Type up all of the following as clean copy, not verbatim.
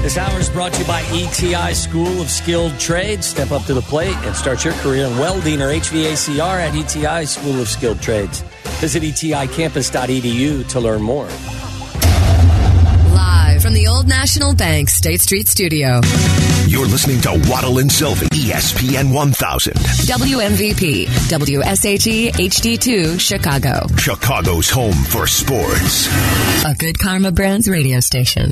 This hour is brought to you by ETI School of Skilled Trades. Step up to the plate and start your career in welding or HVACR at ETI School of Skilled Trades. Visit eticampus.edu to learn more. Live from the Old National Bank State Street Studio. You're listening to Waddle and Sylvie, ESPN 1000. WMVP, WSHE HD2, Chicago. Chicago's home for sports. A Good Karma Brands radio station.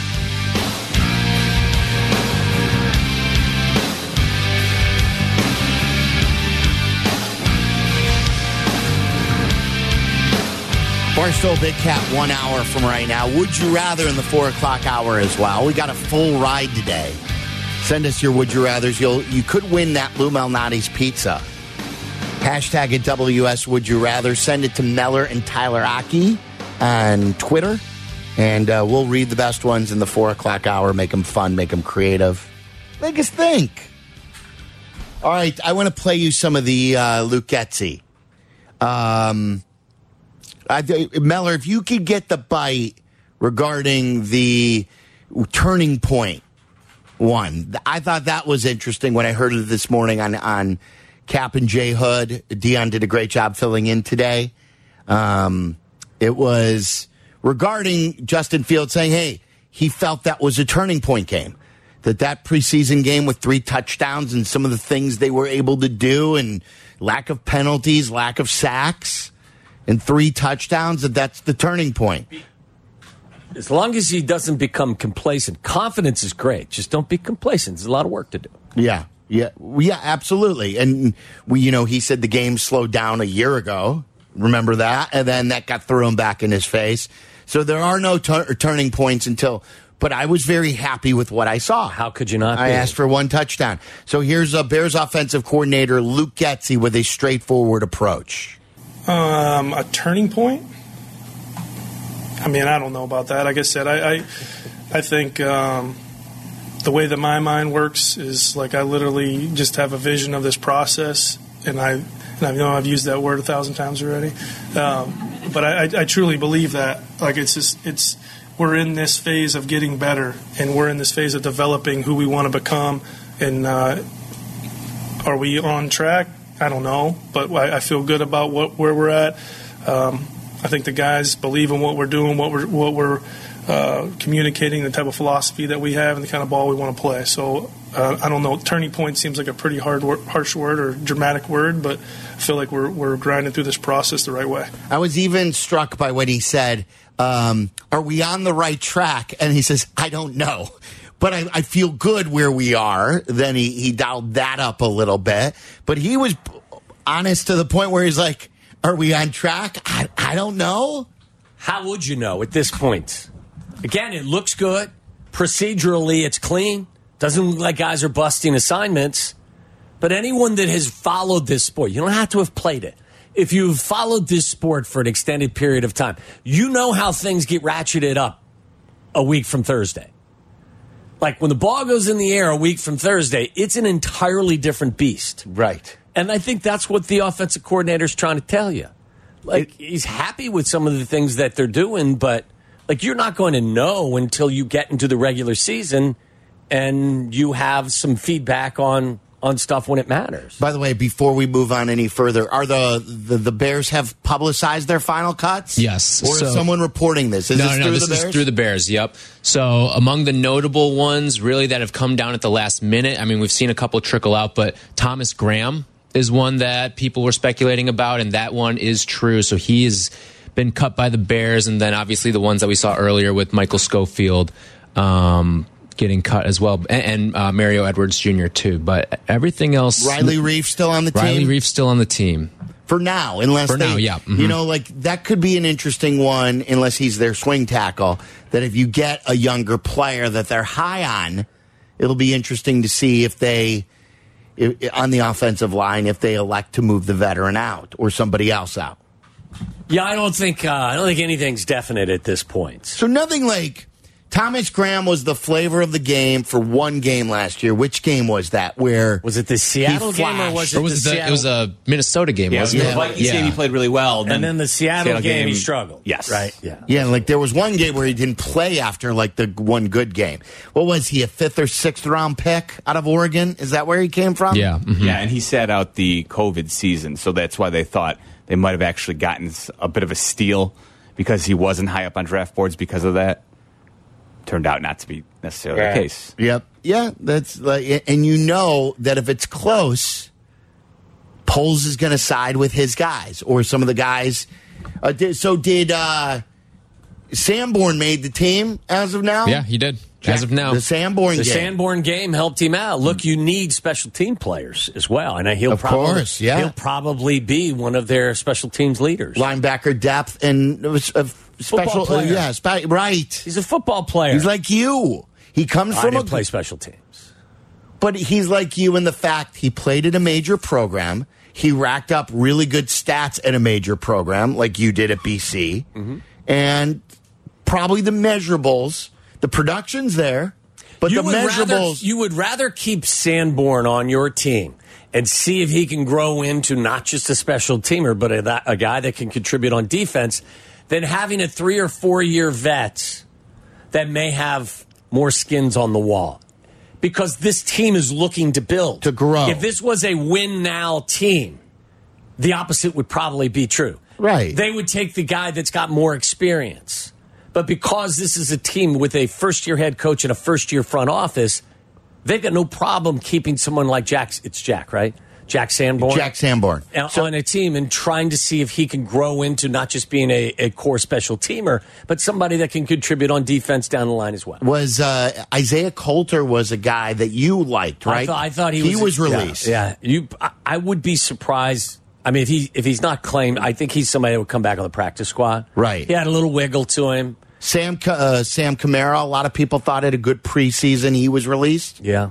Barstow Big Cat 1 hour from right now. Would you rather in the 4 o'clock hour as well? We got a full ride today. Send us your would you rathers. You could win that Lou Malnati's pizza. Hashtag it WS Would You Rather. Send it to Meller and Tyler Aki on Twitter. And we'll read the best ones in the 4 o'clock hour. Make them fun. Make them creative. Make us think. All right. I want to play you some of the Luke Getsy. Meller, if you could get the bite regarding the turning point one, I thought that was interesting when I heard it this morning on Cap and J Hood. Dion did a great job filling in today. It was regarding Justin Fields saying, hey, he felt that was a turning point game. That preseason game with 3 touchdowns and some of the things they were able to do and lack of penalties, lack of sacks. And 3 touchdowns, that's the turning point. As long as he doesn't become complacent. Confidence is great. Just don't be complacent. There's a lot of work to do. Yeah, absolutely. And he said the game slowed down a year ago. Remember that? And then that got thrown back in his face. So there are no turning points but I was very happy with what I saw. How could you not be? I asked for 1 touchdown. So here's a Bears offensive coordinator, Luke Getsy, with a straightforward approach. A turning point? I mean, I don't know about that. Like I said, I think the way that my mind works is like I literally just have a vision of this process, and I know I've used that word 1,000 times already, but I truly believe that. Like it's we're in this phase of getting better, and we're in this phase of developing who we want to become, and are we on track? I don't know, but I feel good about where we're at. I think the guys believe in what we're doing, what we're communicating, the type of philosophy that we have, and the kind of ball we want to play. So I don't know. Turning point seems like a pretty harsh word or dramatic word, but I feel like we're grinding through this process the right way. I was even struck by what he said. Are we on the right track? And he says, I don't know. But I feel good where we are. Then he dialed that up a little bit. But he was honest to the point where he's like, are we on track? I don't know. How would you know at this point? Again, it looks good. Procedurally, it's clean. Doesn't look like guys are busting assignments. But anyone that has followed this sport, you don't have to have played it. If you've followed this sport for an extended period of time, you know how things get ratcheted up a week from Thursday. Like when the ball goes in the air a week from Thursday, it's an entirely different beast. Right. And I think that's what the offensive coordinator is trying to tell you. Like, he's happy with some of the things that they're doing, but like you're not going to know until you get into the regular season and you have some feedback on stuff when it matters. By the way, before we move on any further, are the Bears have publicized their final cuts? Yes. Or is someone reporting this? This is through the Bears, yep. So among the notable ones really that have come down at the last minute, I mean, we've seen a couple trickle out, but Thomas Graham is one that people were speculating about, and that one is true. So he's been cut by the Bears, and then obviously the ones that we saw earlier with Michael Schofield getting cut as well, and Mario Edwards Jr. too. But everything else, Riley Reif still on the team. Riley Reif still on the team for now, unless yeah. Mm-hmm. You know, like that could be an interesting one, unless he's their swing tackle. That if you get a younger player that they're high on, it'll be interesting to see if they, on the offensive line, if they elect to move the veteran out or somebody else out. Yeah, I don't think anything's definite at this point. So nothing like Thomas Graham was the flavor of the game for one game last year. Which game was that? Where was it the Seattle game or was it it was a Minnesota game, wasn't it? The Vikings game he played really well. And then the Seattle game he struggled. Yes. Right? Yeah, like there was one game where he didn't play after like the one good game. What was he, a 5th or 6th round pick out of Oregon? Is that where he came from? Yeah. Mm-hmm. Yeah, and he sat out the COVID season, so that's why they thought they might have actually gotten a bit of a steal because he wasn't high up on draft boards because of that. Turned out not to be necessarily the case. Yep. Yeah, that's like, and you know that if it's close, Poles is going to side with his guys or some of the guys. Did Sanborn made the team as of now? Yeah, he did. As of now. The Sanborn game. Sanborn game helped him out. Look, you need special team players as well. And he'll probably be one of their special teams leaders. Linebacker depth and special player. Right. He's a football player. He's like you. He comes from play special teams. But he's like you in the fact he played at a major program. He racked up really good stats at a major program like you did at BC. Mm-hmm. And probably the measurables, the production's there, but the measurables. You would rather keep Sanborn on your team and see if he can grow into not just a special teamer, but a guy that can contribute on defense than having a 3 or 4 year vet that may have more skins on the wall. Because this team is looking to build. To grow. If this was a win-now team, the opposite would probably be true. Right. They would take the guy that's got more experience. But because this is a team with a first-year head coach and a first-year front office, they've got no problem keeping someone like Jack. It's Jack, right? Jack Sanborn. Jack Sanborn. On a team and trying to see if he can grow into not just being a core special teamer, but somebody that can contribute on defense down the line as well. Was Isaiah Coulter was a guy that you liked, right? I thought he was released. Yeah. I would be surprised. I mean, if he's not claimed, I think he's somebody that would come back on the practice squad. Right. He had a little wiggle to him. Sam Kamara, a lot of people thought had a good preseason. He was released. Yeah.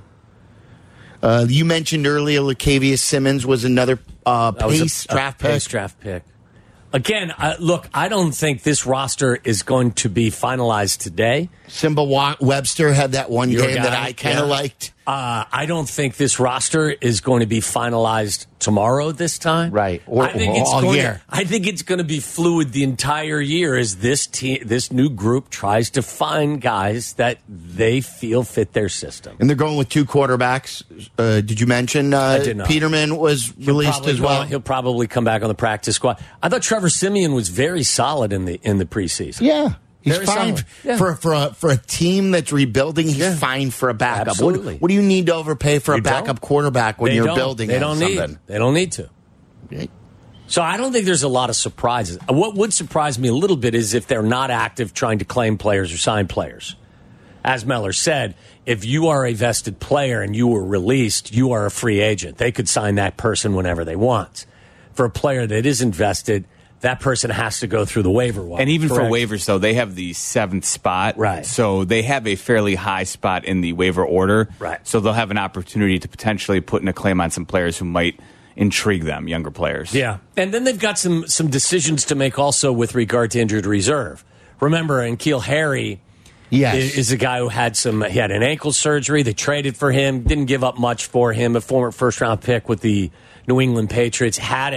You mentioned earlier Latavius Simmons was another draft pick. Again, look, I don't think this roster is going to be finalized today. Simba Webster had that one game that I kind of liked. I don't think this roster is going to be finalized tomorrow this time. Right. I think it's all year. I think it's going to be fluid the entire year as this new group tries to find guys that they feel fit their system. And they're going with 2 quarterbacks. Did you mention I did not. Peterman was released as well? He'll probably come back on the practice squad. I thought Trevor Siemian was very solid in the preseason. Yeah. He's Very fine solid. for a team that's rebuilding. He's fine for a backup. Absolutely. What do you need to overpay for a backup quarterback when you're building? They don't need to. Okay. So I don't think there's a lot of surprises. What would surprise me a little bit is if they're not active trying to claim players or sign players. As Meller said, if you are a vested player and you were released, you are a free agent. They could sign that person whenever they want. For a player that isn't vested, that person has to go through the waiver wire. And even for waivers, though, they have the 7th spot. Right. So they have a fairly high spot in the waiver order. Right. So they'll have an opportunity to potentially put in a claim on some players who might intrigue them, younger players. Yeah. And then they've got some decisions to make also with regard to injured reserve. Remember, N'Keal Harry is a guy who had he had an ankle surgery. They traded for him, didn't give up much for him. A former first-round pick with the New England Patriots had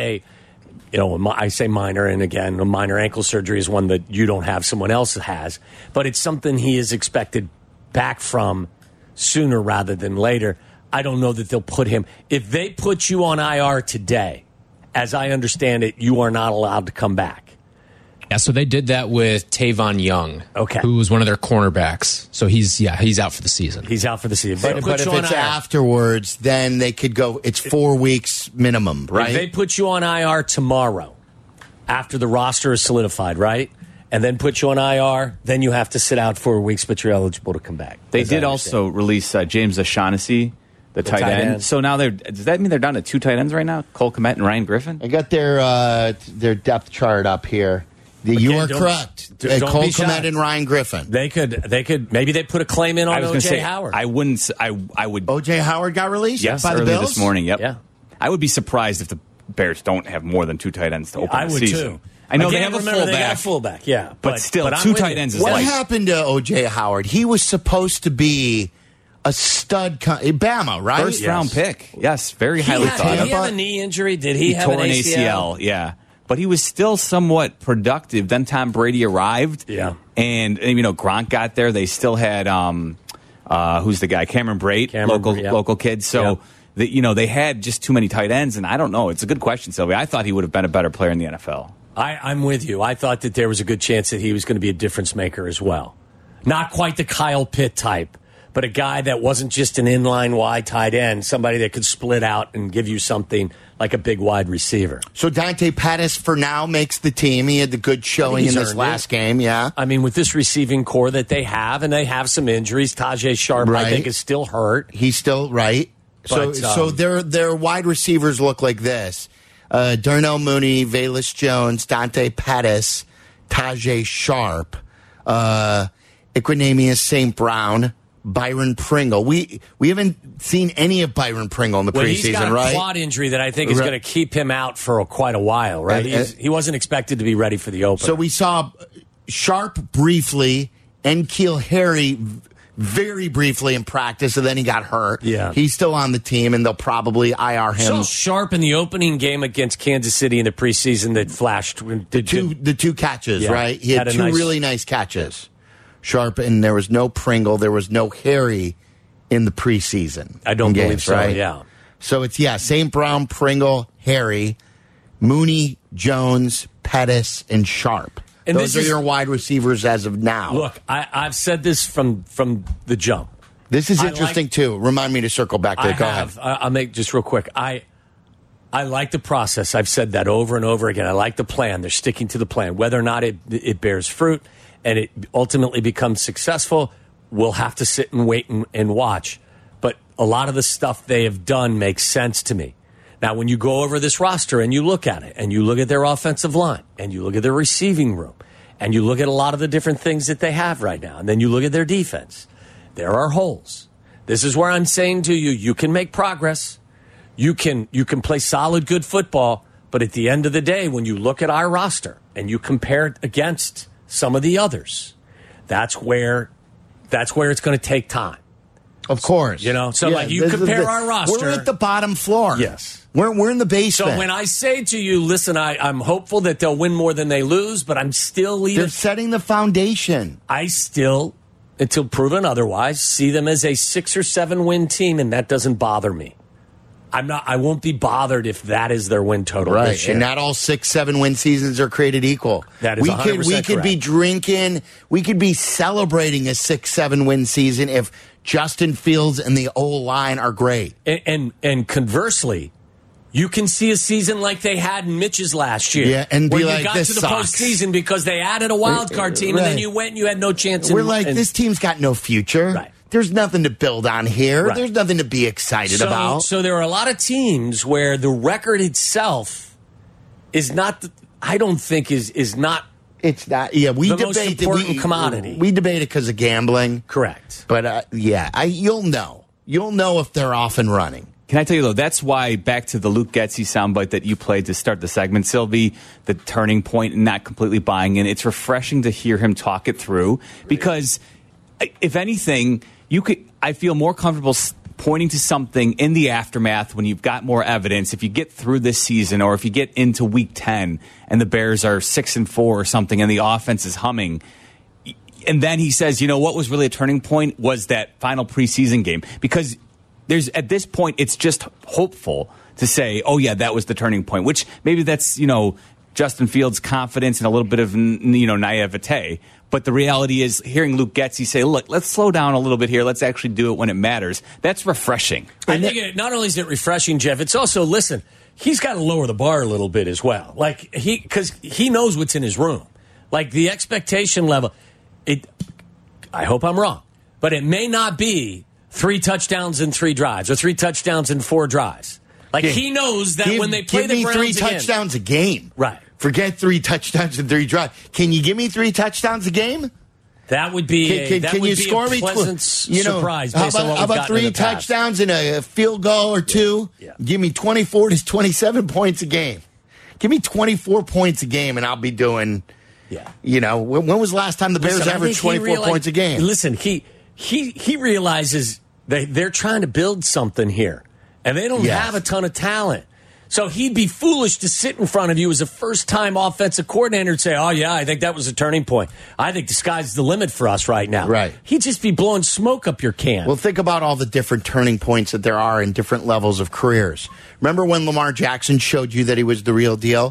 I say minor, and again, a minor ankle surgery is one that you don't have, someone else has. But it's something he is expected back from sooner rather than later. I don't know that they'll put him. If they put you on IR today, as I understand it, you are not allowed to come back. Yeah, so they did that with Tavon Young, who was one of their cornerbacks. So he's out for the season. He's out for the season. But if it's afterwards, then they could go. It's 4 weeks minimum, right? If they put you on IR tomorrow, after the roster is solidified, right? And then put you on IR, then you have to sit out 4 weeks, but you're eligible to come back. They did also release James O'Shaughnessy, the tight end. So now does that mean they're down to 2 tight ends right now? Cole Kmet and Ryan Griffin? I got their depth chart up here. You are correct. Cole Kmet and Ryan Griffin. They could. Maybe they put a claim in on O.J. Howard. I wouldn't. I would. O.J. Howard got released. Yes, by the earlier Bills this morning. Yep. Yeah. I would be surprised if the Bears don't have more than 2 tight ends to open the season. I would too. I know Again, they have a remember, they got a fullback, fullback, yeah. but still, I'm two with tight you. ends is What like happened to O.J. Howard? He was supposed to be a stud. Bama, right? first round pick. Yes, very highly thought Did of. he have a knee injury? Did he have tore an ACL? Yeah. But he was still somewhat productive. Then Tom Brady arrived. Yeah. And Gronk got there. They still had, who's the guy? Cameron Brate, local kid. So, they had just too many tight ends. And I don't know. It's a good question, Sylvia. I thought he would have been a better player in the NFL. I'm with you. I thought that there was a good chance that he was going to be a difference maker as well. Not quite the Kyle Pitt type, but a guy that wasn't just an inline wide tight end, somebody that could split out and give you something like a big wide receiver. So Dante Pettis for now makes the team. He had the good showing in this last game, yeah. I mean, with this receiving core that they have, and they have some injuries. Tajay Sharp, I think, is still hurt. He's still right. But, so their wide receivers look like this. Darnell Mooney, Velus Jones, Dante Pettis, Tajay Sharp, Equanimeous St. Brown, Byron Pringle. We haven't seen any of Byron Pringle in the preseason, he's got right? a quad injury that I think is going to keep him out for quite a while, right? He wasn't expected to be ready for the opener. So we saw Sharp briefly and N'Keal Harry very briefly in practice, and then he got hurt. Yeah. He's still on the team, and they'll probably IR him. So Sharp in the opening game against Kansas City in the preseason that flashed. The two catches, right? He had two really nice catches. Sharp, and there was no Pringle, there was no Harry in the preseason. I don't believe so, right? yeah. So it's, St. Brown, Pringle, Harry, Mooney, Jones, Pettis, and Sharp. And those are your wide receivers as of now. Look, I've said this from the jump. This is interesting, too. Remind me to circle back there. Go ahead. I'll make just real quick. I like the process. I've said that over and over again. I like the plan. They're sticking to the plan. Whether or not it bears fruit and it ultimately becomes successful, we'll have to sit and wait and watch. But a lot of the stuff they have done makes sense to me. Now, when you go over this roster and you look at it, and you look at their offensive line, and you look at their receiving room, and you look at a lot of the different things that they have right now, and then you look at their defense, there are holes. This is where I'm saying to you, you can make progress. You can play solid, good football, but at the end of the day, when you look at our roster and you compare it against some of the others, that's where it's going to take time. Of course. Like you compare our roster. We're at the bottom floor. Yes. We're in the basement. So when I say to you, listen, I'm hopeful that they'll win more than they lose, but I'm still leaving. They're setting the foundation. I still, until proven otherwise, see them as a 6 or 7 win team, and that doesn't bother me. I won't be bothered if that is their win total this year. And not all 6-7 win seasons are created equal. That is 100% we could be drinking, we could be celebrating a 6-7 win season if Justin Fields and the O-line are great. And conversely, you can see a season like they had in Mitch's last year. Yeah, and be where like, you got this to the sucks. postseason because they added a wild card team, and then you went and you had no chance. We're this team's got no future. Right. There's nothing to build on here. Right. There's nothing to be excited about. So there are a lot of teams where the record itself is not, I don't think is not. It's not. Yeah, we the debate most important commodity. We debate it because of gambling. Correct. But you'll know. You'll know if they're off and running. Can I tell you, though, that's why, back to the Luke Getsy soundbite that you played to start the segment, Sylvie, the turning point and not completely buying in, it's refreshing to hear him talk it through because, if anything, I feel more comfortable pointing to something in the aftermath when you've got more evidence. If you get through this season or if you get into week 10 and the Bears are 6-4 or something and the offense is humming, and then he says, what was really a turning point was that final preseason game. Because at this point, it's just hopeful to say, oh, yeah, that was the turning point, which maybe that's, Justin Fields' confidence and a little bit of, naivete. But the reality is hearing Luke Getsy say, look, let's slow down a little bit here. Let's actually do it when it matters. That's refreshing. I think not only is it refreshing, Jeff, it's also, listen, he's got to lower the bar a little bit as well. Because he knows what's in his room. Like the expectation level, I hope I'm wrong, but it may not be 3 touchdowns in 3 drives or 3 touchdowns in 4 drives. He knows that when they play the Browns give me 3 touchdowns a game. Right. Forget 3 touchdowns in 3 drives. Can you give me 3 touchdowns a game? That would be can you score me pleasant surprise. How about 3 touchdowns and a field goal or 2? Yeah. Give me 24 to 27 points a game. Give me 24 points a game, and I'll be doing. Yeah. You know, when was the last time the Bears averaged 24 points a game? Listen, he realizes they're trying to build something here, and they don't have a ton of talent. So he'd be foolish to sit in front of you as a first-time offensive coordinator and say, oh, yeah, I think that was a turning point. I think the sky's the limit for us right now. Right. He'd just be blowing smoke up your can. Well, think about all the different turning points that there are in different levels of careers. Remember when Lamar Jackson showed you that he was the real deal?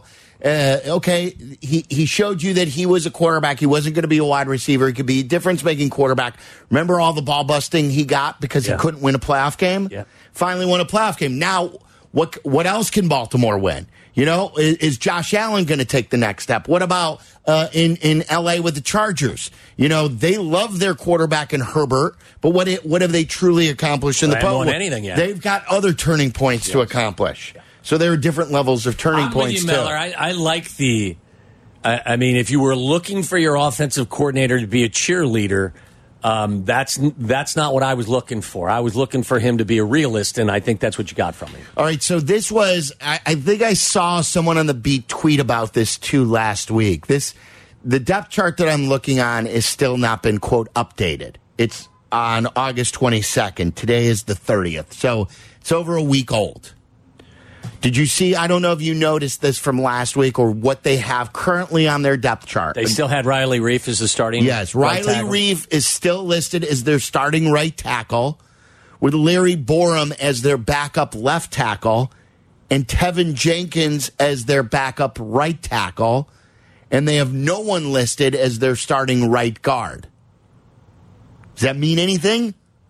He showed you that he was a quarterback. He wasn't going to be a wide receiver. He could be a difference-making quarterback. Remember all the ball busting he got because he couldn't win a playoff game? Yeah. Finally won a playoff game. Now, what else can Baltimore win? You know, is Josh Allen going to take the next step? What about in L.A. with the Chargers? You know, they love their quarterback in Herbert, but what have they truly accomplished in the They haven't postseason? won anything yet. They've got other turning points to accomplish. Yeah. So there are different levels of turning points, with you, Miller. I like the. I mean, if you were looking for your offensive coordinator to be a cheerleader, that's not what I was looking for. I was looking for him to be a realist, and I think that's what you got from him. All right, so this was. I think I saw someone on the beat tweet about this too last week. The depth chart that I'm looking on is still not been quote updated. It's on August 22nd. Today is the 30th, so it's over a week old. Did you see? I don't know if you noticed this from last week or what they have currently on their depth chart. They still had Riley Reif as the starting. Yes, Riley Reif is still listed as their starting right tackle, with Larry Borum as their backup left tackle, and Tevin Jenkins as their backup right tackle, and they have no one listed as their starting right guard. Does that mean anything?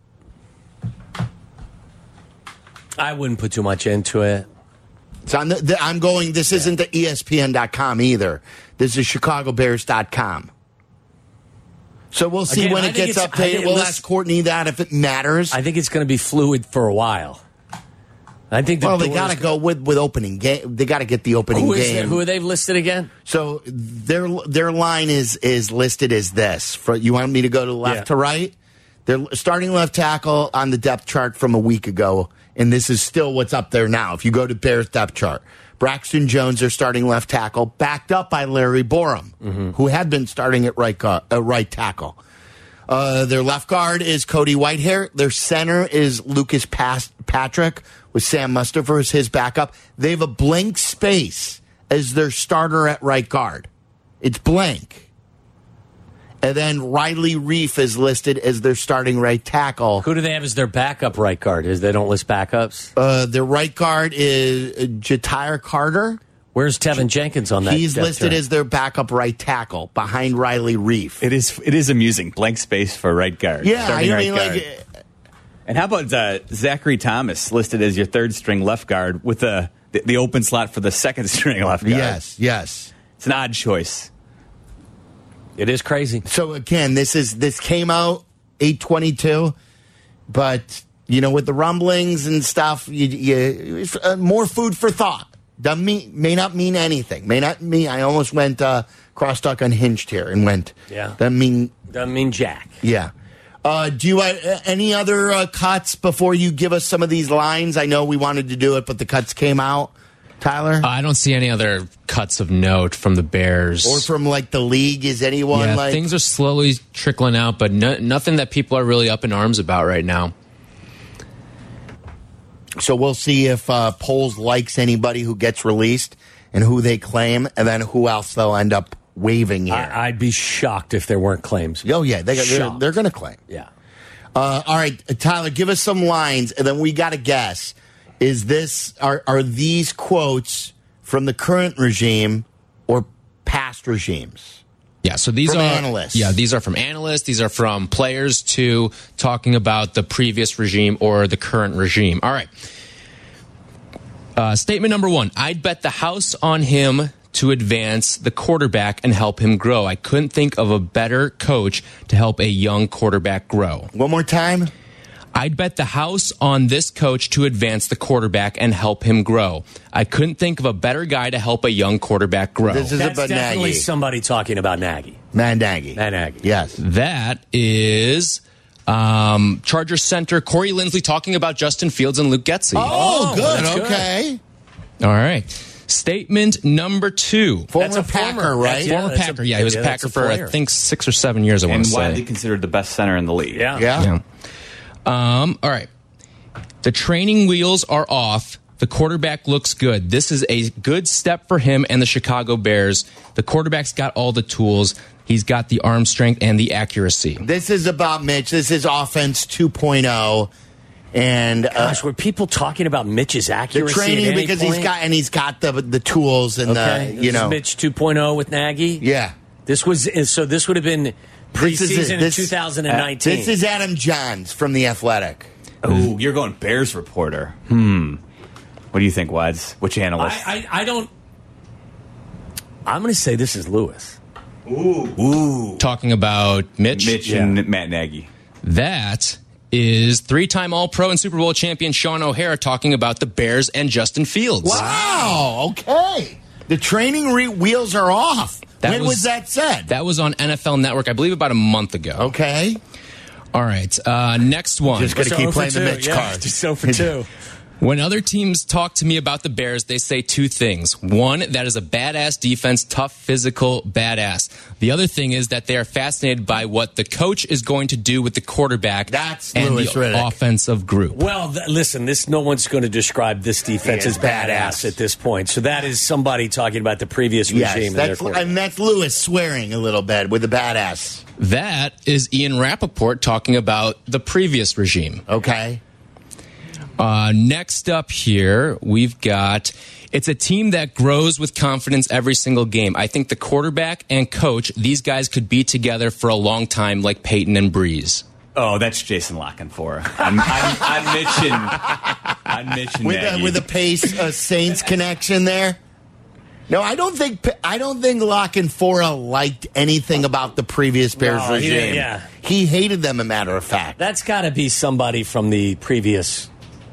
I wouldn't put too much into it. So I'm going, this isn't the ESPN.com either. This is ChicagoBears.com. So we'll see when it gets updated. We'll ask Courtney that if it matters. I think it's going to be fluid for a while. I think they got to go with opening game. They got to get the opening game. Who are they listed again? So their line is listed as this. You want me to go to left to right? They're starting left tackle on the depth chart from a week ago, and this is still what's up there now. If you go to Bears depth chart, Braxton Jones, their starting left tackle, backed up by Larry Borum, who had been starting at right tackle. Their left guard is Cody Whitehair. Their center is Lucas Patrick with Sam Mustipher as his backup. They have a blank space as their starter at right guard. It's blank. And then Riley Reif is listed as their starting right tackle. Who do they have as their backup right guard? They don't list backups? Their right guard is Ja'Tyre Carter. Where's Tevin Jenkins on that? He's listed as their backup right tackle behind Riley Reif. It is amusing. Blank space for right guard. Yeah, I mean, and how about Zachary Thomas listed as your third string left guard with the open slot for the second string left guard? Yes. It's an odd choice. It is crazy. So again, this came out 8/22, but with the rumblings and stuff, more food for thought. May not mean anything. May not mean. I almost went crosstalk unhinged here and went. Yeah. Doesn't mean jack. Yeah. Do you have any other cuts before you give us some of these lines? I know we wanted to do it, but the cuts came out. Tyler? I don't see any other cuts of note from the Bears. Or from, the league. Is anyone things are slowly trickling out, but nothing that people are really up in arms about right now. So we'll see if Poles likes anybody who gets released and who they claim, and then who else they'll end up waiving here. I'd be shocked if there weren't claims. Oh, yeah. They're going to claim. Yeah. All right, Tyler, give us some lines, and then we got to guess. Are these quotes from the current regime or past regimes? Yeah, so these from are analysts. Yeah, these are from analysts. These are from players to talking about the previous regime or the current regime. All right. Statement number 1. I'd bet the house on him to advance the quarterback and help him grow. I couldn't think of a better coach to help a young quarterback grow. One more time. I'd bet the house on this coach to advance the quarterback and help him grow. I couldn't think of a better guy to help a young quarterback grow. This is That's about definitely Nagy. somebody talking about Nagy. Matt Nagy. Yes. That is Chargers center Corey Linsley talking about Justin Fields and Luke Getsy. Oh, good. that's good. Okay. All right. Statement number 2. Former Packer, right? Former Packer. He was a Packer for, I think, 6 or 7 years, I want And to say. widely considered the best center in the league. Yeah. All right. The training wheels are off. The quarterback looks good. This is a good step for him and the Chicago Bears. The quarterback's got all the tools. He's got the arm strength and the accuracy. This is about Mitch. This is offense 2.0. And Gosh, were people talking about Mitch's the accuracy training at any because point? he's got the tools and Okay, the this is Mitch 2.0 with Nagy. Yeah. This would have been preseason in 2019. This is Adam Johns from The Athletic. Oh, you're going Bears reporter. What do you think, Wads? Which analyst? I don't. I'm going to say this is Lewis. Talking about Mitch. And Matt Nagy. That is 3-time All-Pro and Super Bowl champion Sean O'Hara talking about the Bears and Justin Fields. Wow. Okay. The training wheels are off. When was that said? That was on NFL Network, I believe, about a month ago. Okay. All right. Next one. Just going to keep playing the Mitch card. Just 0 for 2. When other teams talk to me about the Bears, they say 2 things. One, that is a badass defense, tough, physical, badass. The other thing is that they are fascinated by what the coach is going to do with the quarterback and Louis the Riddick. offensive group. Well, listen, no one's going to describe this defense as badass at this point. So that is somebody talking about the previous regime. Yes, that's Lewis swearing a little bit with the badass. That is Ian Rappaport talking about the previous regime. Okay. Next up here, we've got, it's a team that grows with confidence every single game. I think the quarterback and coach, these guys could be together for a long time like Peyton and Breeze. Oh, that's Jason Lockenfor. I'm Mitch and Nagy. With a Pace Saints connection there. No, I don't think Lockenfora liked anything about the previous Bears regime. He hated them, a matter of fact. That's got to be somebody from the previous.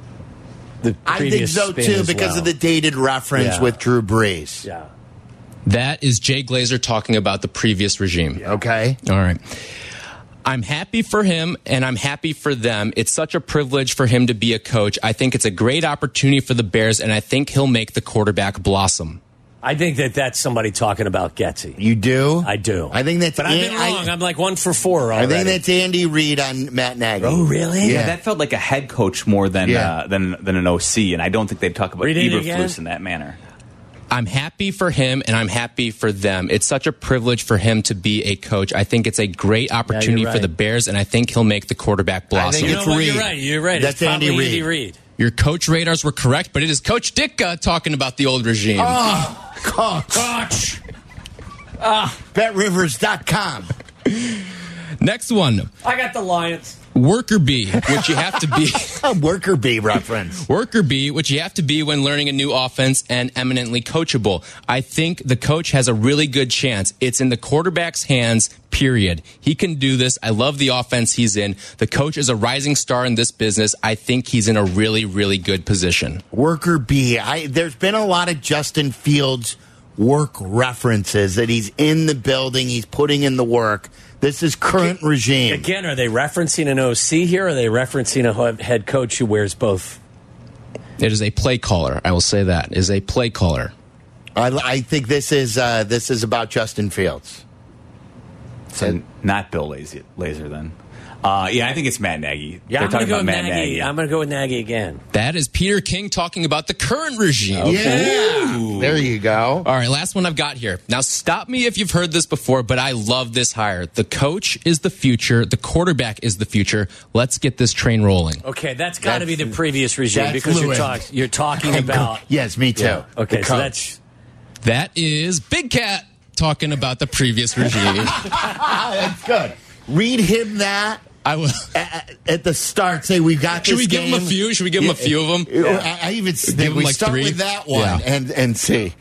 I think so too, because of the dated reference with Drew Brees. Yeah. That is Jay Glazer talking about the previous regime. Okay. All right. I'm happy for him and I'm happy for them. It's such a privilege for him to be a coach. I think it's a great opportunity for the Bears, and I think he'll make the quarterback blossom. I think that's somebody talking about Getsy. You do? I do. I think that's. But I've been wrong. I'm like 1 for 4 already. I think that's Andy Reid on Matt Nagy. Oh, really? Yeah, that felt like a head coach more than an OC, and I don't think they'd talk about Eberflus in that manner. I'm happy for him and I'm happy for them. It's such a privilege for him to be a coach. I think it's a great opportunity for the Bears, and I think he'll make the quarterback blossom. I think it's Reid. You're right. That's it's Andy Reid. Your coach radars were correct, but it is Coach Ditka talking about the old regime. Oh, coach. BetRivers.com. Next one. I got the Lions. Worker bee, which you have to be. Worker bee reference. Worker bee, which you have to be when learning a new offense and eminently coachable. I think the coach has a really good chance. It's in the quarterback's hands, period. He can do this. I love the offense he's in. The coach is a rising star in this business. I think he's in a really, really good position. Worker bee. There's been a lot of Justin Fields work references that he's in the building, he's putting in the work. This is current regime. Again, are they referencing an OC here, or are they referencing a head coach who wears both? It is a play caller. I will say that. It is a play caller. I think this is about Justin Fields. So not Bill Lazor then. I think it's Matt Nagy. Yeah, They're I'm going to talking go about with Matt Nagy. I'm going to go with Nagy again. That is Peter King talking about the current regime. Yeah. Ooh. There you go. All right, last one I've got here. Now, stop me if you've heard this before, but I love this hire. The coach is the future. The quarterback is the future. Let's get this train rolling. Okay, that's got to be the previous regime because Lewis. you're talking about. Yes, me too. Yeah. Okay, so that is Big Cat talking about the previous regime. That's good. Read him that. I will. At the start, say we got Should this we give him a few? Should we give him a few of them? I even Give him we like start 3? with that one and see.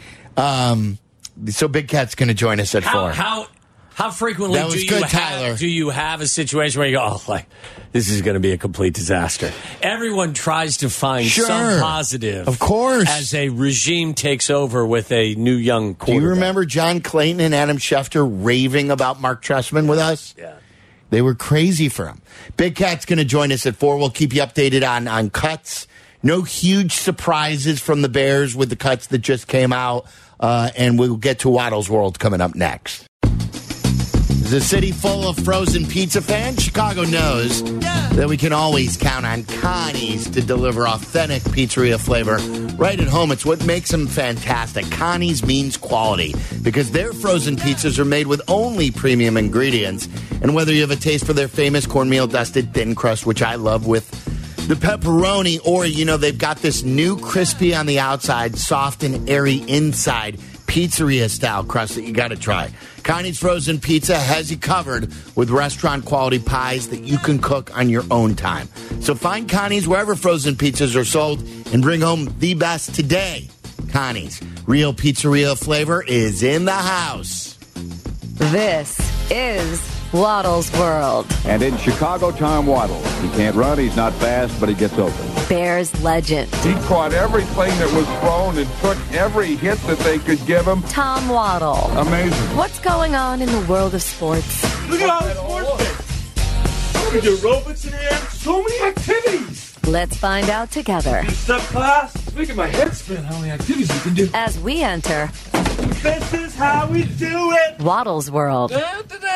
So Big Cat's going to join us at 4. How frequently That was good, Tyler. do you have a situation where you go, this is going to be a complete disaster? Everyone tries to find some positive, of course, as a regime takes over with a new young quarterback. Do you remember John Clayton and Adam Schefter raving about Mark Trestman with us? Yeah. They were crazy for him. Big Cat's going to join us at 4. We'll keep you updated on cuts No huge surprises from the Bears with the cuts that just came out. And we'll get to Waddle's World coming up next. The city full of frozen pizza fans, Chicago knows that we can always count on Connie's to deliver authentic pizzeria flavor right at home. It's what makes them fantastic. Connie's means quality because their frozen pizzas are made with only premium ingredients. And whether you have a taste for their famous cornmeal dusted thin crust, which I love with the pepperoni, or, they've got this new crispy on the outside, soft and airy inside, pizzeria-style crust that you got to try. Connie's Frozen Pizza has you covered with restaurant-quality pies that you can cook on your own time. So find Connie's wherever frozen pizzas are sold and bring home the best today. Connie's. Real pizzeria flavor is in the house. This is Waddle's World. And in Chicago, Tom Waddle. He can't run, he's not fast, but he gets open. Bears legend. He caught everything that was thrown and took every hit that they could give him. Tom Waddle. Amazing. What's going on in the world of sports? Look at all the sports. We do aerobics in here. So many activities. Let's find out together. Step class. It's making my head spin how many activities we can do. As we enter... This is how we do it. Waddle's World. Yeah,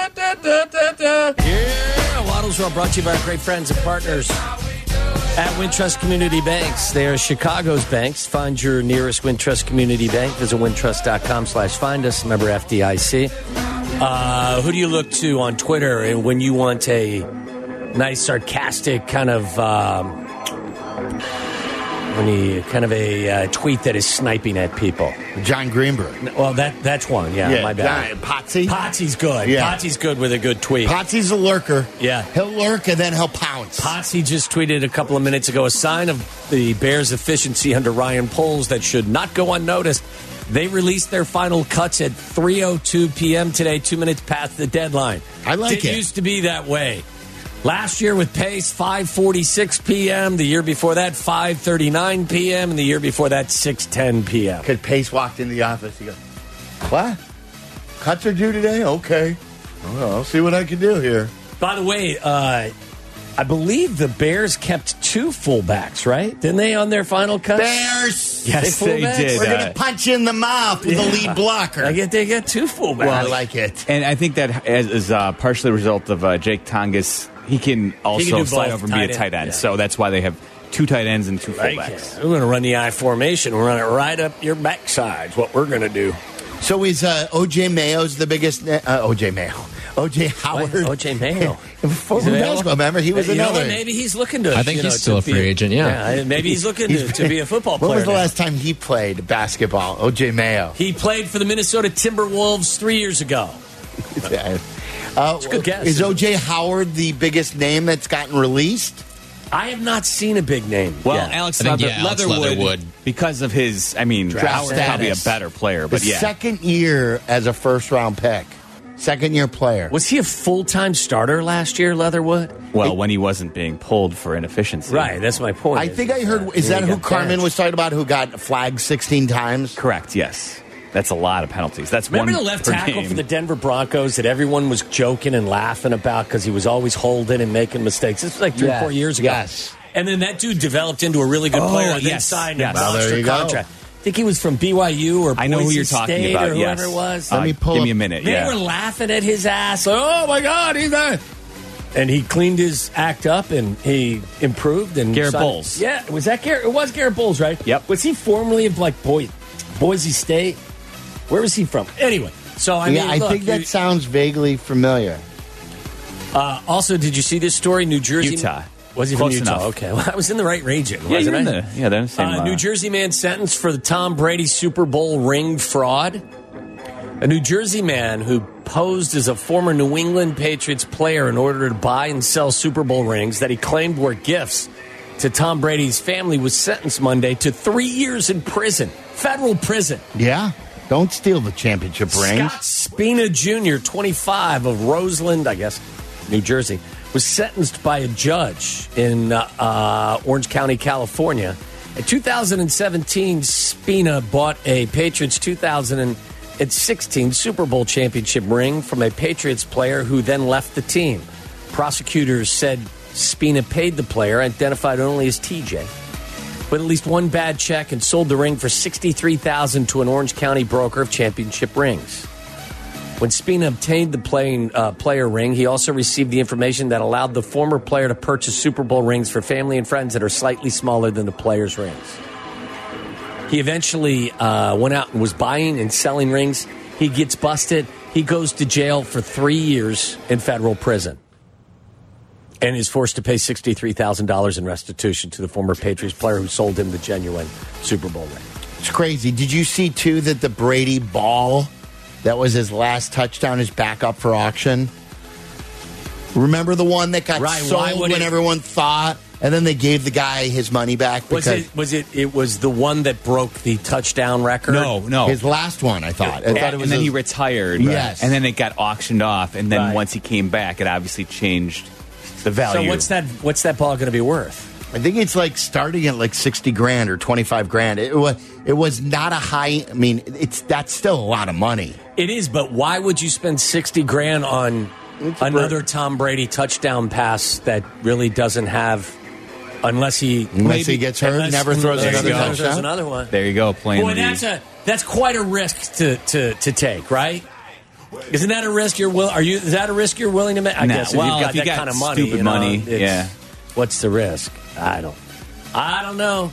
Waddle's World brought to you by our great friends and partners at Wintrust Community Banks. They are Chicago's banks. Find your nearest Wintrust Community Bank. Visit wintrust.com/find us. Member FDIC. Who do you look to on Twitter when you want a nice sarcastic kind of a tweet that is sniping at people? John Greenberg. Well, that's one. Yeah, my bad. Potsy. Potsy's good. Yeah. Potsy's good with a good tweet. Potsy's a lurker. Yeah. He'll lurk and then he'll pounce. Potsy just tweeted a couple of minutes ago a sign of the Bears' efficiency under Ryan Poles that should not go unnoticed. They released their final cuts at 3:02 p.m. today, 2 minutes past the deadline. I like it. It used to be that way. Last year with Pace, 5:46 p.m. The year before that, 5:39 p.m. And the year before that, 6:10 p.m. Because Pace walked in the office. He goes, what? Cuts are due today? Okay. Well, I'll see what I can do here. By the way, I believe the Bears kept two fullbacks, right? Didn't they on their final cut? Bears! Yes, they did. We're going to punch you in the mouth with the lead blocker. They get two fullbacks. Well, I like it. And I think that is partially a result of Jake Tongas. He can also slide over and be a tight end. Yeah. So that's why they have two tight ends and two fullbacks. We're going to run the I formation. We'll run it right up your backside. Is what we're going to do. So is O.J. Mayo's the biggest... O.J. Mayo. O.J. Howard. O.J. Mayo. Former basketball member. He was another. Maybe he's looking to... I think he's still a free agent, yeah. Maybe he's looking to be a football player. When was the last time he played basketball? O.J. Mayo. He played for the Minnesota Timberwolves 3 years ago. It's a good guess. Is O.J. Howard the biggest name that's gotten released? I have not seen a big name. Well, yet. Alex Leatherwood, Leatherwood, because of his, Howard's probably a better player. But second year as a first-round pick. Second-year player. Was he a full-time starter last year, Leatherwood? Well, when he wasn't being pulled for inefficiency. Right, that's my point. I think I heard, is that who Carmen was talking about, who got flagged 16 times? Correct, yes. That's a lot of penalties. That's Remember one the left per tackle game. for the Denver Broncos that everyone was joking and laughing about because he was always holding and making mistakes? This was like 3 or 4 years ago. Yes. And then that dude developed into a really good player and then signed a monster contract. I think he was from BYU or I know Boise who you're talking State about, or yes. whoever it was. Let me pull give up. me a minute. They were laughing at his ass. Oh, my God, he's there. And he cleaned his act up and he improved. And Garrett Bowles. Yeah, was that Garrett? It was Garrett Bowles, right? Yep. Was he formerly of like Boise State? Where was he from? Anyway, so I mean, I think that sounds vaguely familiar. Also, did you see this story? New Jersey, Utah. Was he Close from Utah? enough. Okay, well, I was in the right region. Yeah, wasn't you're I? they're the same. New Jersey man sentenced for the Tom Brady Super Bowl ring fraud. A New Jersey man who posed as a former New England Patriots player in order to buy and sell Super Bowl rings that he claimed were gifts to Tom Brady's family was sentenced Monday to 3 years in prison, federal prison. Yeah. Don't steal the championship rings. Scott Spina Jr., 25, of Roseland, I guess, New Jersey, was sentenced by a judge in Orange County, California. In 2017, Spina bought a Patriots 2016 Super Bowl championship ring from a Patriots player who then left the team. Prosecutors said Spina paid the player, identified only as TJ. with at least one bad check and sold the ring for $63,000 to an Orange County broker of championship rings. When Spina obtained the player ring, he also received the information that allowed the former player to purchase Super Bowl rings for family and friends that are slightly smaller than the player's rings. He eventually went out and was buying and selling rings. He gets busted. He goes to jail for 3 years in federal prison and is forced to pay $63,000 in restitution to the former Patriots player who sold him the genuine Super Bowl ring. It's crazy. Did you see, too, that the Brady ball that was his last touchdown is back up for auction? Remember the one that got sold when everyone thought, and then they gave the guy his money back? Was it the one that broke the touchdown record? No. His last one, I thought. And then he retired. Yes. And then it got auctioned off. And then once he came back, it obviously changed the value. So what's that ball going to be worth? I think it's like starting at like $60,000 or $25,000. It was not a high. I mean, that's still a lot of money. It is, but why would you spend $60,000 on another Tom Brady touchdown pass that really doesn't have? Unless he gets hurt, never throws another touchdown. Another one. There you go. Boy, that's quite a risk to take, right? Isn't that a risk you're Is that a risk you're willing to make? I guess if you've got that kind of money, stupid money, yeah. What's the risk? I don't know.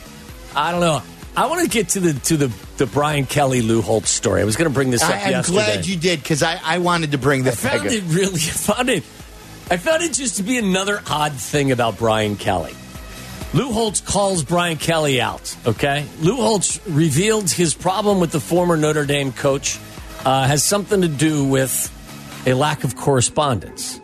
I want to get to the Brian Kelly Lou Holtz story. I was going to bring this up yesterday. I'm glad you did because I wanted to bring this. I found it just to be another odd thing about Brian Kelly. Lou Holtz calls Brian Kelly out, okay? Lou Holtz revealed his problem with the former Notre Dame coach has something to do with a lack of correspondence.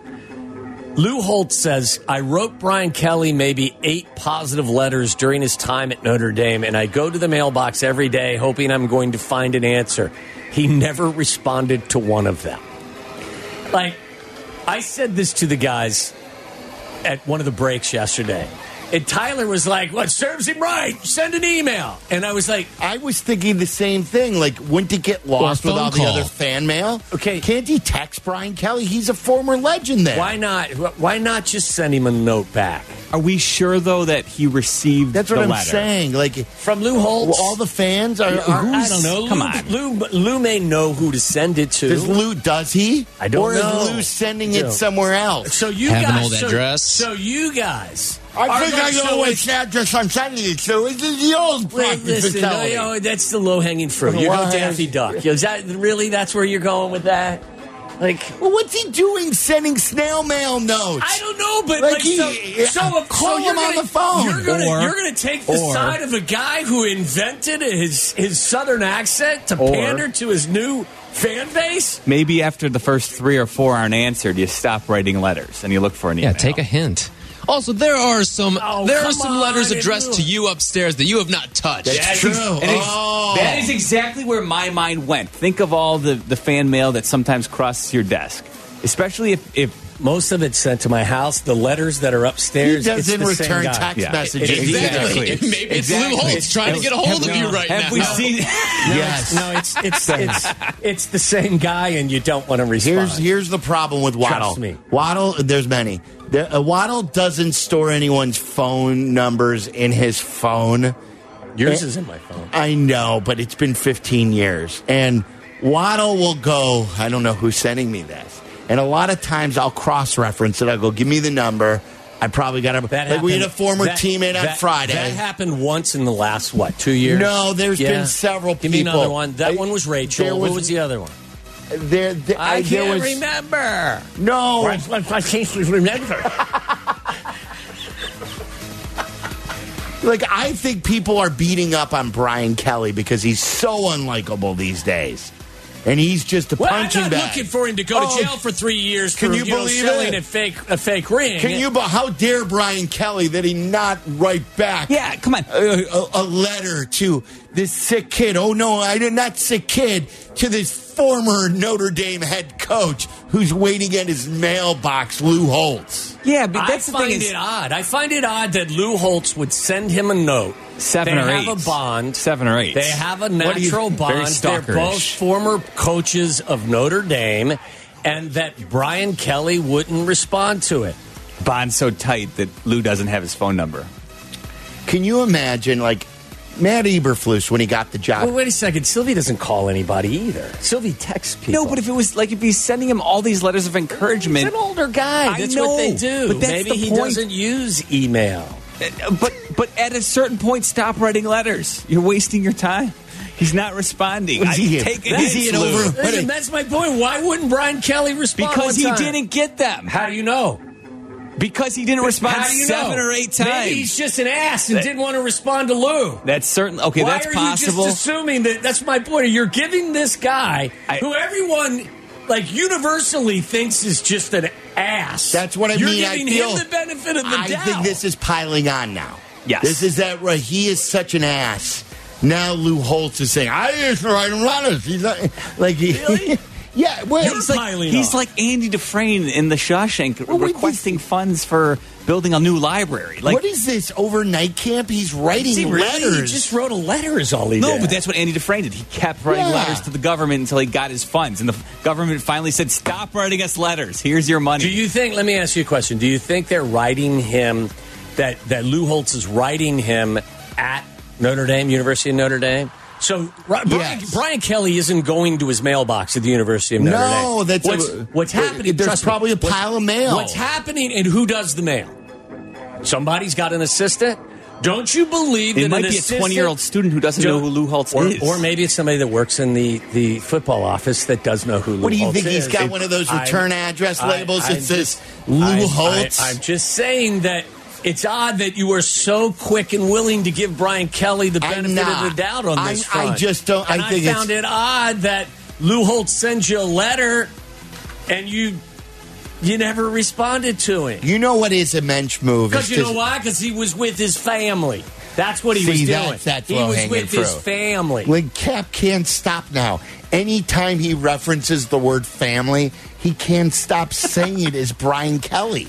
Lou Holtz says, I wrote Brian Kelly maybe 8 positive letters during his time at Notre Dame, and I go to the mailbox every day hoping I'm going to find an answer. He never responded to one of them. Like, I said this to the guys at one of the breaks yesterday. And Tyler was like, what serves him right? Send an email. And I was like, I was thinking the same thing. Like, wouldn't it get lost with all the other fan mail? Okay. Can't he text Brian Kelly? He's a former legend there. Why not? Why not just send him a note back? Are we sure, though, that he received That's what the I'm letter? saying. Like, from Lou Holtz? All the fans are I don't know. Come on. Lou may know who to send it to. Does he? I don't know. Or is Lou sending it somewhere else? So you have guys, an old address. So you guys. I think I know which address I'm sending it to. It's the old practice facility. That's the low-hanging fruit. You go Daffy Duck. Is that really? That's where you're going with that? Like, well, what's he doing sending snail mail notes? I don't know, but call him on the phone. You're going to take the side of a guy who invented his southern accent to pander to his new fan base? Maybe after the first 3 or 4 aren't answered, you stop writing letters and you look for an email. Yeah, take a hint. Also, there are some letters addressed to you upstairs that you have not touched. That's true. That is exactly where my mind went. Think of all the fan mail that sometimes crosses your desk, especially if most of it's sent to my house. The letters that are upstairs, he doesn't it's the return same guy. text messages. Exactly. Maybe it's Lou Holtz trying to get a hold of you right now. Have we seen? Yes. No, it's the same guy, and you don't want to respond. Here's the problem with Waddle. Trust me. Waddle, there's many. Waddle doesn't store anyone's phone numbers in his phone. Yours is in my phone. I know, but it's been 15 years. And Waddle will go, I don't know who's sending me this. And a lot of times I'll cross-reference it. I'll go, give me the number. I probably got to... Like we had a former teammate on Friday. That happened once in the last, 2 years? No, there's been several people. Give me another one. That one was Rachel. Who was the other one? I can't remember. No. I can't remember. Like, I think people are beating up on Brian Kelly because he's so unlikable these days. And he's just a punching bag. I'm not looking for him to go to jail for 3 years for selling a fake ring. How dare Brian Kelly that he not write back? Yeah, come on. A letter to this sick kid. Oh, no, I did not sick kid. To this former Notre Dame head coach who's waiting at his mailbox, Lou Holtz. Yeah, but that's the thing. I find it odd that Lou Holtz would send him a note. 7 or 8. They have a bond. 7 or 8. They have a natural bond. They're both former coaches of Notre Dame, and that Brian Kelly wouldn't respond to it. Bond's so tight that Lou doesn't have his phone number. Can you imagine, like, Matt Eberflus when he got the job? Well, wait a second. Sylvie doesn't call anybody either. Sylvie texts people. No, but if it was like if he's sending him all these letters of encouragement, he's an older guy. That's what they do. But that's Maybe the he point. doesn't use email. But at a certain point, stop writing letters. You're wasting your time. He's not responding. Listen, that's my point. Why wouldn't Brian Kelly respond? Because he one time? didn't get them. How do you know? Because he didn't respond How do you 7 know? or 8 times. Maybe he's just an ass and didn't want to respond to Lou. That's certain. Okay, Why that's are possible. you just assuming that? That's my point. You're giving this guy who everyone universally thinks is just an ass. That's what I You're mean. giving I feel, him the benefit of the doubt. I think this is piling on now. Yes. This is that right. He is such an ass. Now Lou Holtz is saying, I used to write letters. He's not, like, Really? Yeah, well, He's like Andy Dufresne in The Shawshank requesting funds for building a new library. Like, what is this overnight camp? He's writing Really? letters. He just wrote a letter is all he no, did. but that's what Andy Dufresne did. He kept writing letters to the government until he got his funds. And the government finally said, stop writing us letters. Here's your money. Do you think, let me ask you a question. Do you think they're writing him, that Lou Holtz is writing him at Notre Dame, University of Notre Dame? So Brian Kelly isn't going to his mailbox at the University of Notre Dame. No, that's what's happening. There's trust probably me, a pile of mail. What's happening, and who does the mail? Somebody's got an assistant. Don't you believe that it might an be a assistant, 20-year-old student who doesn't know who Lou Holtz is? Or maybe it's somebody that works in the football office that does know who Lou Holtz is. What do you think? He's got one of those return address labels that says Lou Holtz? I'm just saying that it's odd that you are so quick and willing to give Brian Kelly the benefit of the doubt on this front. I just don't. And I think found it odd that Lou Holtz sends you a letter and you never responded to him. You know what is a mensch move? Because you know why? Because he was with his family. That's what he was doing. That's he was low-hanging with fruit. his family. Like, Cap can't stop now. Anytime he references the word family, he can't stop saying it as Brian Kelly.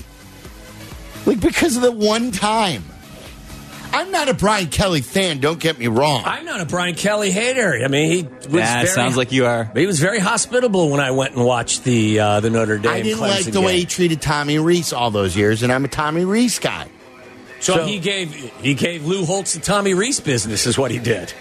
Like, because of the one time. I'm not a Brian Kelly fan, don't get me wrong. I'm not a Brian Kelly hater. I mean, he was it sounds like you are. He was very hospitable when I went and watched the Notre Dame. I didn't Clemson like the way he game. treated Tommy Reese all those years, and I'm a Tommy Reese guy. So he gave Lou Holtz the Tommy Reese business, is what he did.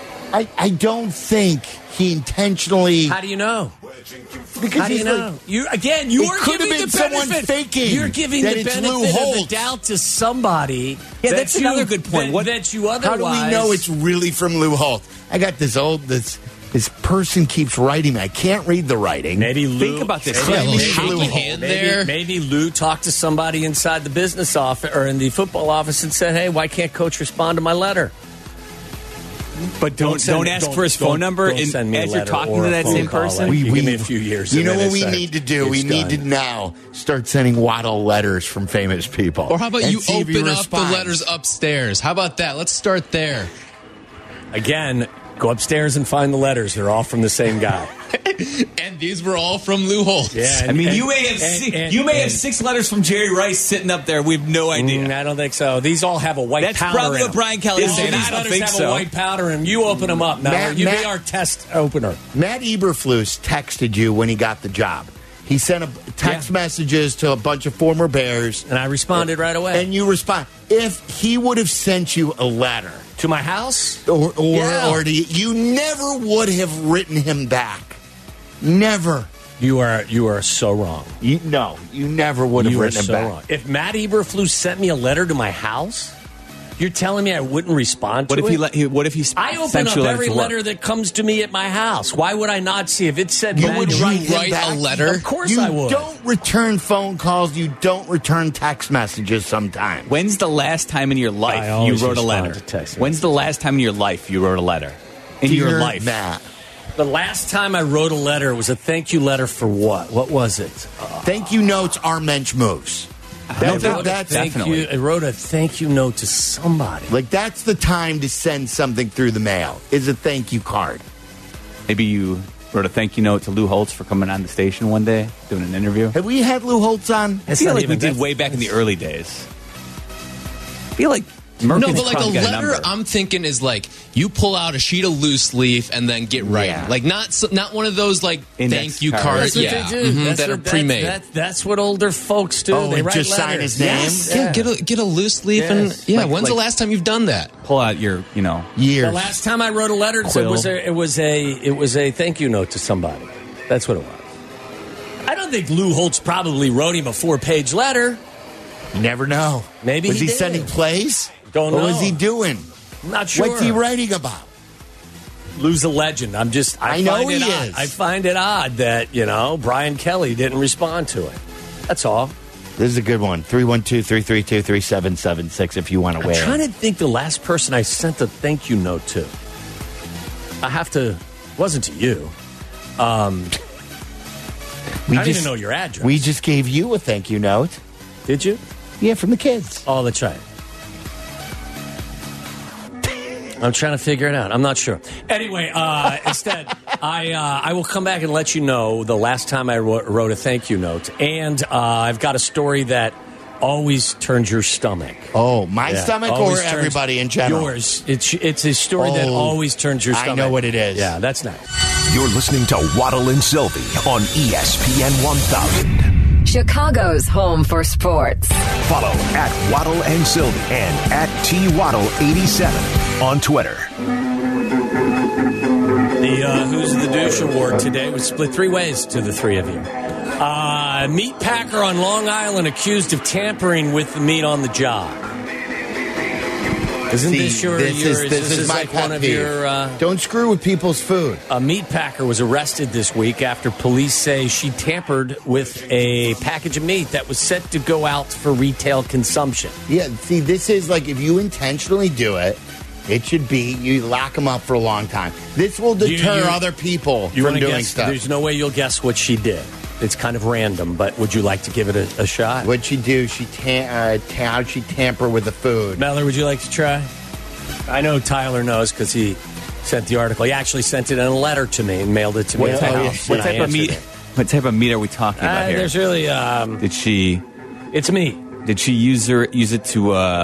I don't think he intentionally. How do you know? Because How do you know? You are could have giving been the someone benefit. faking You're giving that the it's benefit Lou of the Holtz. doubt to somebody. Yeah, that's another good point. That you How do otherwise. we know it's really from Lou Holtz? I got this person keeps writing me. I can't read the writing. Maybe Lou. Think about this. Maybe Lou talked to somebody inside the business office or in the football office and said, "Hey, why can't Coach respond to my letter?" But don't ask for his phone number as you're talking to that same person. Give me a few years. You know what we need to do? We need to now start sending Waddle letters from famous people. Or how about and you see if he open up the responds. letters upstairs? How about that? Let's start there. Again, go upstairs and find the letters. They're all from the same guy. And these were all from Lou Holtz. Yeah, I mean, you may have 6 letters from Jerry Rice sitting up there. We have no idea. I don't think so. These all have a white That's powder. probably in what them. Brian Kelly is All saying. these I don't letters think have so. a white powder, and you open them up now. You be our test opener. Matt Eberflus texted you when he got the job. He sent text messages to a bunch of former Bears. And I responded right away. And you respond. If he would have sent you a letter to my house? Or you never would have written him back. Never. You are so wrong. You never would have written him so back. wrong. If Matt Eberflus sent me a letter to my house, you're telling me I wouldn't respond to What if it? What if he? I open sent up you a letter every to work? letter that comes to me at my house. Why would I not see if it said? You Matt would Eberflus- write a letter? Of course You I would. don't return phone calls. You don't return text messages sometimes. When's the last time in your I life you always wrote a respond letter? to text When's the last time in your life you wrote a letter? In your Dear life. Matt, The last time I wrote a letter was a thank you letter for what? What was it? thank you notes are mensch moves. That's definitely. I wrote a thank you note to somebody. like that's the time to send something through the mail. Is a thank you card. Maybe you wrote a thank you note to Lou Holtz for coming on the station one day, doing an interview. Have we had Lou Holtz on? I feel like we did way back in the early days. I feel like Merkin's No, but like a probably got letter, number. I'm thinking is like you pull out a sheet of loose leaf and then get writing. Yeah. Like not one of those like Index thank you cards. cards. That's what Yeah, they do. mhm, That's that are what- pre-made. That's what older folks do. Oh, they and write just sign letters. his name? Yes. Yeah, get a loose leaf Yes. and yeah. Like- when's the like- last time you've done that? Pull out your, Years. The last time I wrote a letter, it Quill. was a thank you note to somebody. That's what it was. I don't think Lou Holtz probably wrote him a 4-page letter. You never know. Maybe was he he did. sending plays? Don't What know. was he doing? I'm not sure. What's he writing about? Lou's a legend. I know find it he odd. is. I find it odd that Brian Kelly didn't respond to it. That's all. This is a good one. 312-332-3776 if you want to I'm weigh trying in. to think the last person I sent a thank you note to. Wasn't to you. I didn't even know your address. We just gave you a thank you note. Did you? Yeah, from the kids. Oh, that's right. I'm trying to figure it out. I'm not sure. Anyway, instead, I will come back and let you know the last time I wrote a thank you note. And I've got a story that always turns your stomach. Oh, my Yeah, stomach always or turns everybody in general? Yours. It's a story that Oh, always turns your I stomach. know what it is. Yeah, that's nice. You're listening to Waddle and Sylvie on ESPN 1000. Chicago's home for sports. Follow at Waddle and Sylvie and at TWaddle87 on Twitter. The Who's the Douche Award today was split 3 ways to the 3 of you. Meat packer on Long Island accused of tampering with the meat on the job. Isn't this yours? This is my like pet one of peeve. your... Don't screw with people's food. A meat packer was arrested this week after police say she tampered with a package of meat that was set to go out for retail consumption. Yeah, see, this is like if you intentionally do it, it should be you lock them up for a long time. This will deter other people from wanna doing guess, stuff. There's no way you'll guess what she did. It's kind of random, but would you like to give it a shot? What'd she do? How'd she tamper with the food? Mallory, would you like to try? I know Tyler knows because he sent the article. He actually sent it in a letter to me and mailed it to me at the house. What and I type of answered meat? it. What type of meat are we talking about here? There's really Did she? it's meat. Did she use it to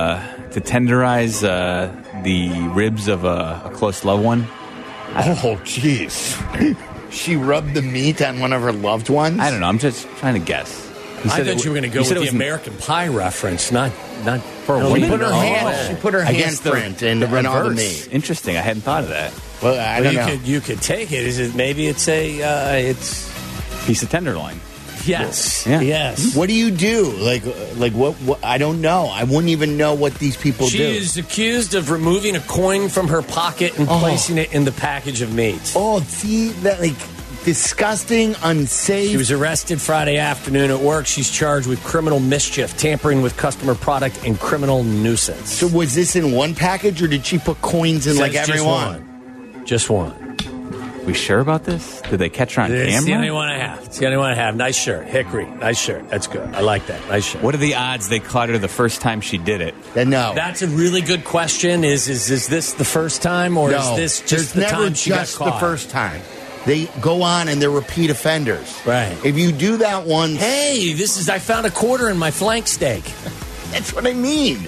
tenderize the ribs of a close loved one? Oh, jeez. She rubbed the meat on one of her loved ones? I don't know. I'm just trying to guess. I thought you were going to go with the American Pie reference, not for a She woman. put her handprint in all the reverse. meat. Interesting. I hadn't thought of that. Well, I don't know. You could take it. Is it maybe it's it's Piece of tenderloin. yes, Yeah. yes. What do you do? Like what? I don't know. I wouldn't even know what these people She do. is accused of removing a coin from her pocket and placing it in the package of meat. Oh, see that disgusting, unsafe. She was arrested Friday afternoon at work. She's charged with criminal mischief, tampering with customer product, and criminal nuisance. So was this in one package, or did she put coins in like Says everyone? Just one. We sure about this? Did they catch her on It's the camera? only one I have. It's the only one I have. Nice shirt. Hickory. Nice shirt. That's good. I like that. Nice shirt. What are the odds they caught her the first time she did it? No. That's a really good question. Is this the first time, or is this just There's the never time she got just caught? the first time. They go on and they're repeat offenders. Right. If you do that once, Hey, I found a quarter in my flank steak. that's what I mean.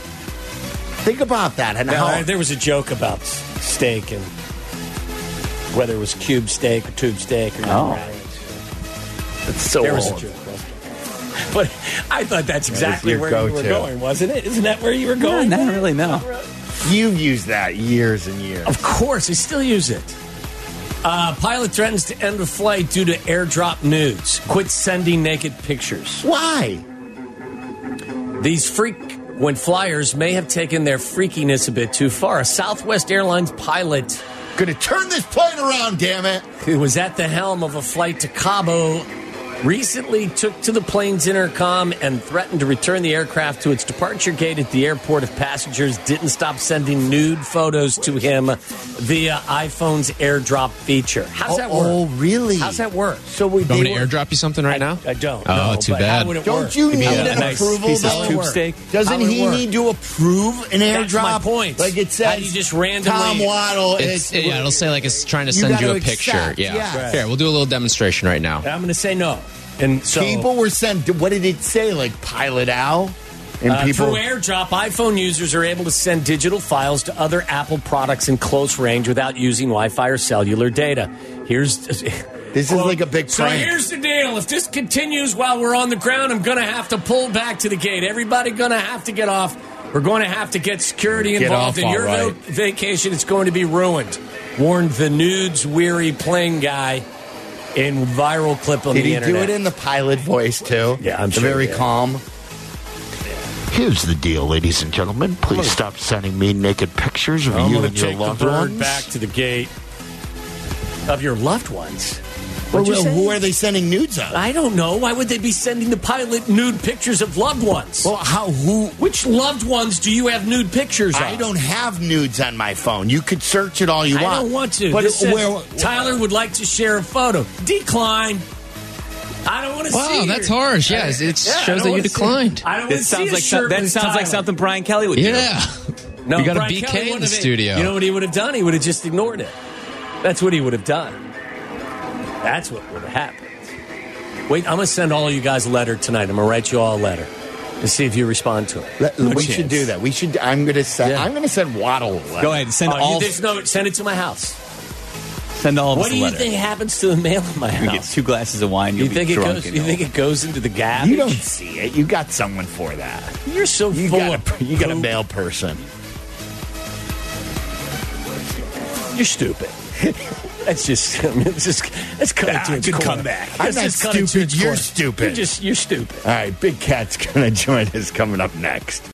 Think about that. And how There was a joke about steak and whether it was cube steak or tube steak or not. it's so There was old. a joke. But I thought that's exactly your where you were go-to. going, wasn't it? Isn't that where you were going? Not really, no. You've used that years and years. Of course, I still use it. Pilot threatens to end the flight due to airdrop nudes. Quit sending naked pictures. Why? These frequent flyers may have taken their freakiness a bit too far. A Southwest Airlines pilot Gonna turn this plane around, damn it. who was at the helm of a flight to Cabo recently took to the plane's intercom and threatened to return the aircraft to its departure gate at the airport if passengers didn't stop sending nude photos to him via iPhone's airdrop feature. How's that work? Oh, really? How's that work? So we You want me to airdrop you something right now? I don't. Oh, know, too but bad. How would it Don't work? you Give me need a an nice approval, piece of though? tube Work. steak? Doesn't How would it he work? need to approve an airdrop? That's my point. Like it says, How do you just randomly- Tom Waddle. Yeah, it'll say like it's trying to You send you gotta a picture. accept, Yeah. yeah. Here, we'll do a little demonstration right now. I'm going to say no. And so People were sent. What did it say? Like Pilot Al? And people through AirDrop, iPhone users are able to send digital files to other Apple products in close range without using Wi-Fi or cellular data. This is like a big So prank. here's the deal. If this continues while we're on the ground, I'm going to have to pull back to the gate. Everybody going to have to get off. We're going to have to get security involved. In your vacation, it's going to be ruined. Warned the nudes-weary plane guy in viral clip on the internet. Did he do it in the pilot voice, too? Yeah, I'm sure. Very calm. Here's the deal, ladies and gentlemen. Please stop sending me naked pictures of you and your loved the bird ones. back to the gate of your loved ones. Who are they sending nudes of? I don't know. Why would they be sending the pilot nude pictures of loved ones? Well, which loved ones do you have nude pictures of? I don't have nudes on my phone. You could search it all you want. I don't want to. But This says, Tyler would like to share a photo. Decline. I don't want to see Wow, your- that's harsh. Yes, it shows that you declined. I don't want to see a shirt that with sounds like Tyler. something Brian Kelly would Yeah. No, We got a Brian BK Kelly in the wouldn't have- studio. You know what he would have done? He would have just ignored it. That's what he would have done. That's what would have happened. Wait, I'm going to send all of you guys a letter tonight. I'm going to write you all a letter to see if you respond to it. We should do that. We should. I'm going to send Waddle a letter. Go ahead, send all. Send it to my house. Send all of What us do a you letter. think happens to the mail in my You house? get 2 glasses of wine. You You'll think be it drunk goes? and You all. think it goes into the garbage? You don't see it. You got someone for that. You're so You full got of you got a poop. mail person. You're stupid. That's just. I mean, that's cutting to its good core. comeback. That's I'm not just cutting to stupid. its You're core. stupid. You're stupid. All right, Big Cat's going to join us coming up next.